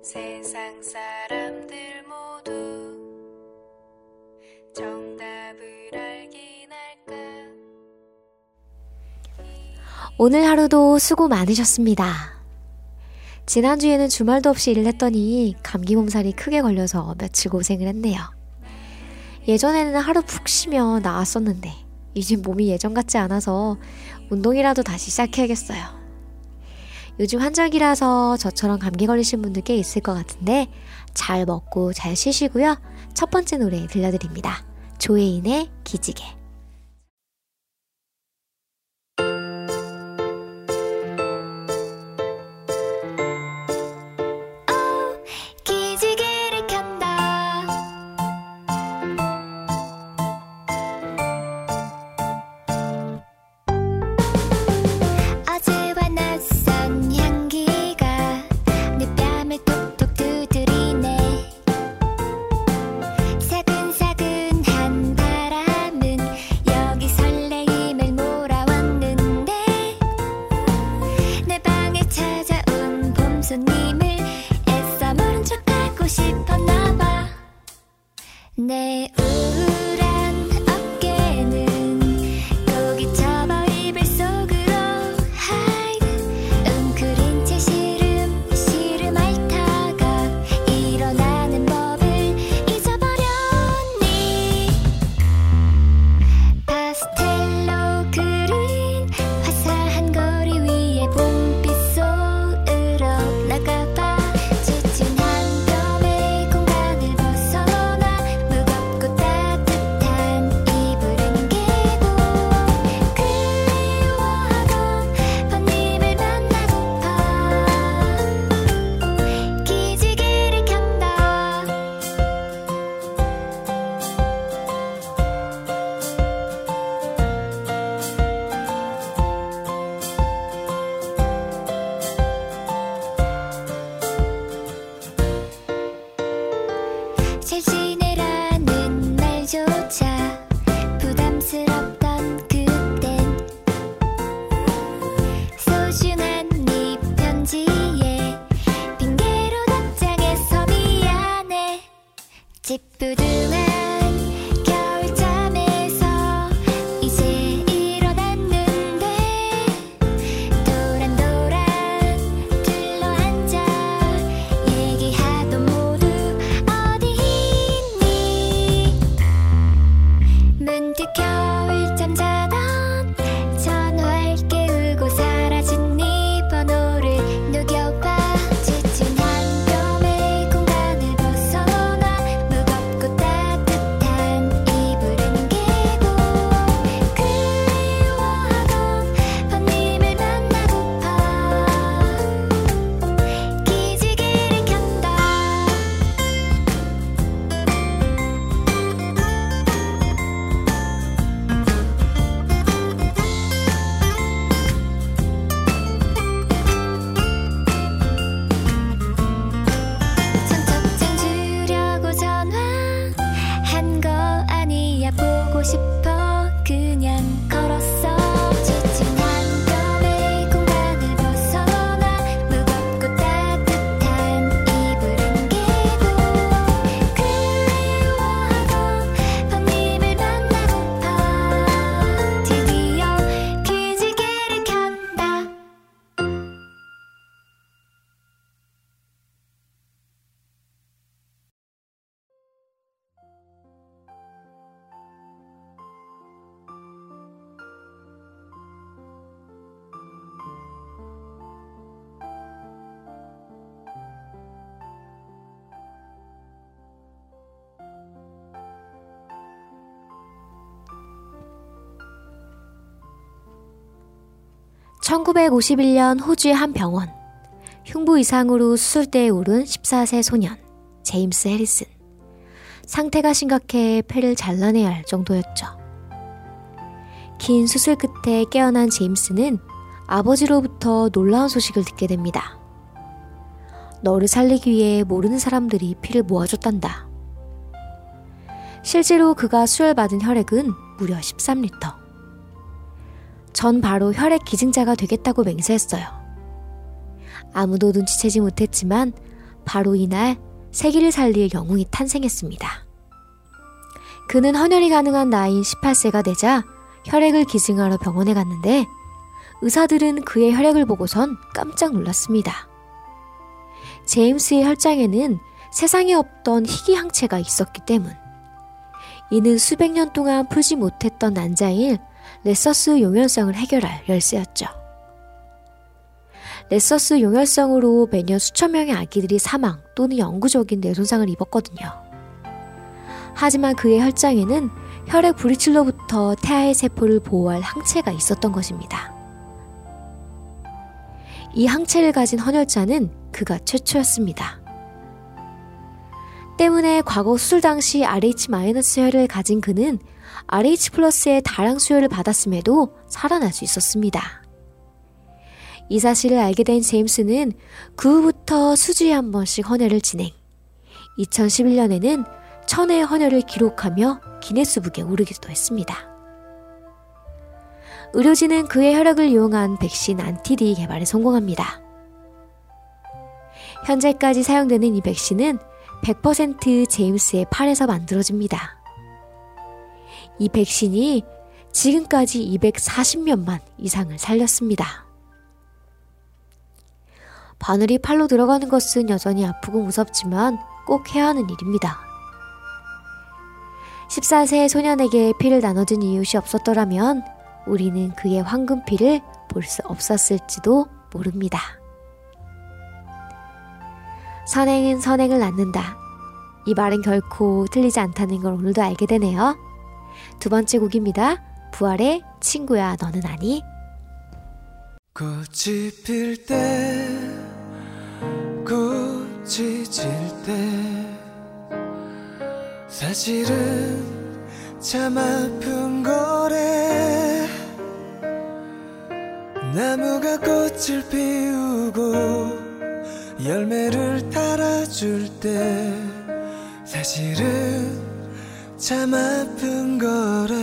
세상 사람들 모두 정답을 알긴 할까. 오늘 하루도 수고 많으셨습니다. 지난주에는 주말도 없이 일을 했더니 감기 몸살이 크게 걸려서 며칠 고생을 했네요. 예전에는 하루 푹 쉬며 나았었는데 이제 몸이 예전 같지 않아서 운동이라도 다시 시작해야겠어요. 요즘 환절기라서 저처럼 감기 걸리신 분들 꽤 있을 것 같은데 잘 먹고 잘 쉬시고요. 첫 번째 노래 들려드립니다. 조혜인의 기지개. 내 우울한 어깨는 고기 접어 이불 속으로 하이드 웅크린 채 시름 앓다가 일어나는 법을 잊어버렸니. 파스텔로 그린 화사한 거리 위에 봄빛 속으로 나가봐. 지친 한 뼘의 공간을 벗어나 무겁고 따뜻한 이불은 개고 그리워하던 봄님을 만나고파 기지개를 켠다. 잘 지내라는 말조차 부담스럽던 그땐 소중한 네 편지에 핑계로 답장해서 미안해. 찌뿌둥한 겨울잠에서 이제 일어났는데 도란도란 둘러앉아 얘기하던 모두 어디 있니. 문득 겨울잠 자던 전화를 깨우고 사라진 네 번호를 녹여봐. 지친 한 뼘의 공간을 벗어나 무겁고 따뜻한 이불은 개고 그리워하던 봄님을 만나고파 기지개를 켠다. 청첩장 주려고 전화한 거 아니야. 보고 싶어 그냥 걸었어. 지친 한 뼘의 공간을 벗어나 무겁고 따뜻한 이불은 개고 그리워하던 봄님을 만나고파 드디어 기지개를 켠다. (1951년) 호주의 한 병원. 흉부 이상으로 수술대에 오른 14세 소년 제임스 해리슨. 상태가 심각해 폐를 잘라내야 할 정도였죠. 긴 수술 끝에 깨어난 제임스는 아버지로부터 놀라운 소식을 듣게 됩니다. 너를 살리기 위해 모르는 사람들이 피를 모아줬단다. 실제로 그가 수혈받은 혈액은 무려 13리터. 전 바로 혈액 기증자가 되겠다고 맹세했어요. 아무도 눈치채지 못했지만 바로 이날 세기를 살릴 영웅이 탄생했습니다. 그는 헌혈이 가능한 나이인 18세가 되자 혈액을 기증하러 병원에 갔는데 의사들은 그의 혈액을 보고선 깜짝 놀랐습니다. 제임스의 혈장에는 세상에 없던 희귀 항체가 있었기 때문. 이는 수백 년 동안 풀지 못했던 난자인 레서스 용혈성을 해결할 열쇠였죠. 레서스 용혈성으로 매년 수천 명의 아기들이 사망 또는 영구적인 뇌손상을 입었거든요. 하지만 그의 혈장에는 혈액 불이출로부터 태아의 세포를 보호할 항체가 있었던 것입니다. 이 항체를 가진 헌혈자는 그가 최초였습니다. 때문에 과거 수술 당시 RH-혈을 가진 그는 RH+의 다량 수혈을 받았음에도 살아날 수 있었습니다. 이 사실을 알게 된 제임스는 그 후부터 수주에 한 번씩 헌혈을 진행. 2011년에는 1000회의 헌혈을 기록하며 기네스북에 오르기도 했습니다. 의료진은 그의 혈액을 이용한 백신 안티디 개발에 성공합니다. 현재까지 사용되는 이 백신은 100% 제임스의 팔에서 만들어집니다. 이 백신이 지금까지 240명만 이상을 살렸습니다. 바늘이 팔로 들어가는 것은 여전히 아프고 무섭지만 꼭 해야 하는 일입니다. 14세의 소년에게 피를 나눠준 이웃이 없었더라면 우리는 그의 황금피를 볼 수 없었을지도 모릅니다. 선행은 선행을 낳는다. 이 말은 결코 틀리지 않다는 걸 오늘도 알게 되네요. 두 번째 곡입니다. 부활의 친구야 너는 아니? 꽃이 필 때 꽃이 질 때 사실은 참 아픈 거래. 나무가 꽃을 피우고 열매를 달아줄 때 사실은 참 아픈 거래.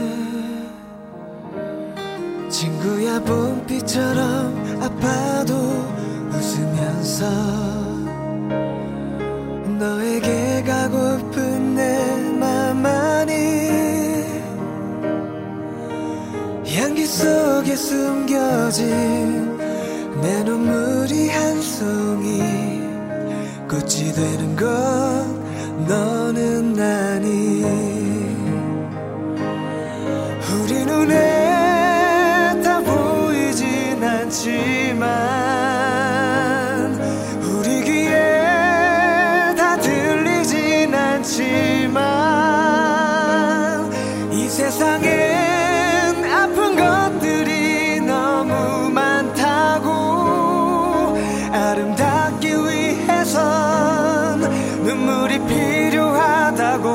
친구야 봄비처럼 아파도 웃으면서 너에게 가고픈 내 맘만이 향기 속에 숨겨진 내 눈물이 한 송이 꽃이 되는 건 너는 아니. 우리 눈에 다 보이진 않지만 우리 귀에 다 들리진 않지만 이 세상엔 아픈 것들이 너무 많다고. 아름답기 위해선 눈물이 필요하다고.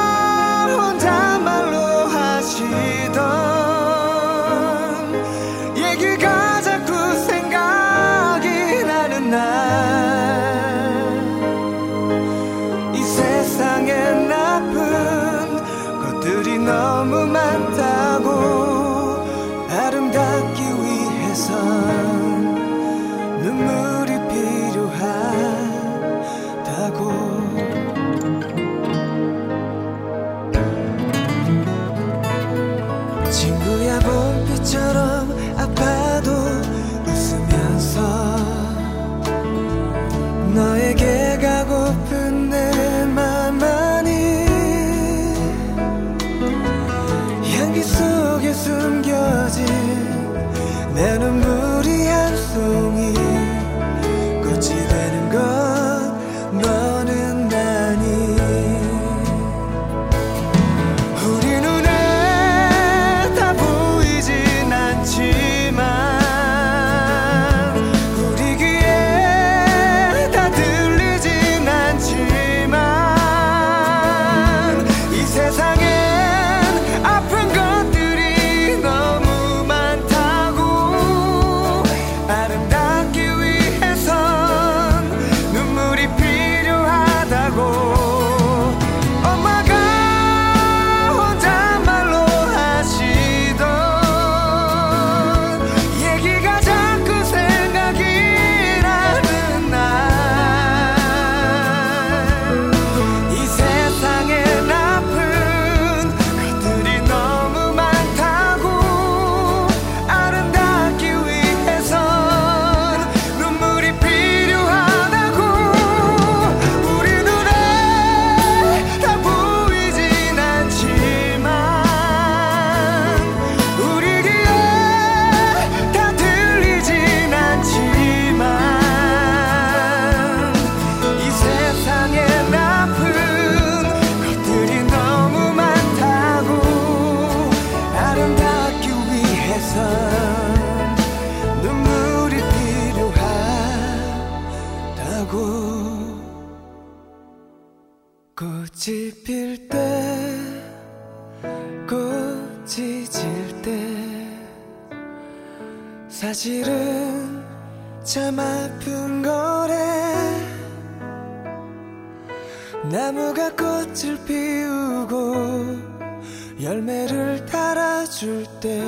엄마가 혼잣말로 하시던 필 때 꽃이 질 때 사실은 참 아픈 거래. 나무가 꽃을 피우고 열매를 달아줄 때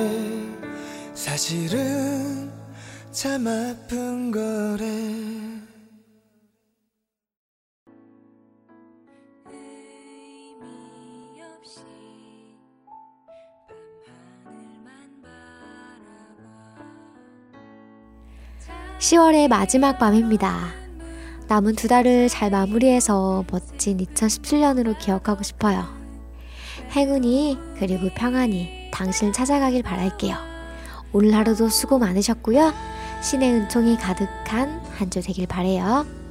사실은 참 아픈 거래. 의미 없이 밤하늘만 바라봐. 10월의 마지막 밤입니다. 남은 2달을 잘 마무리해서 멋진 2017년으로 기억하고 싶어요. 행운이 그리고 평안이 당신을 찾아가길 바랄게요. 오늘 하루도 수고 많으셨고요. 신의 은총이 가득한 한 주 되길 바래요.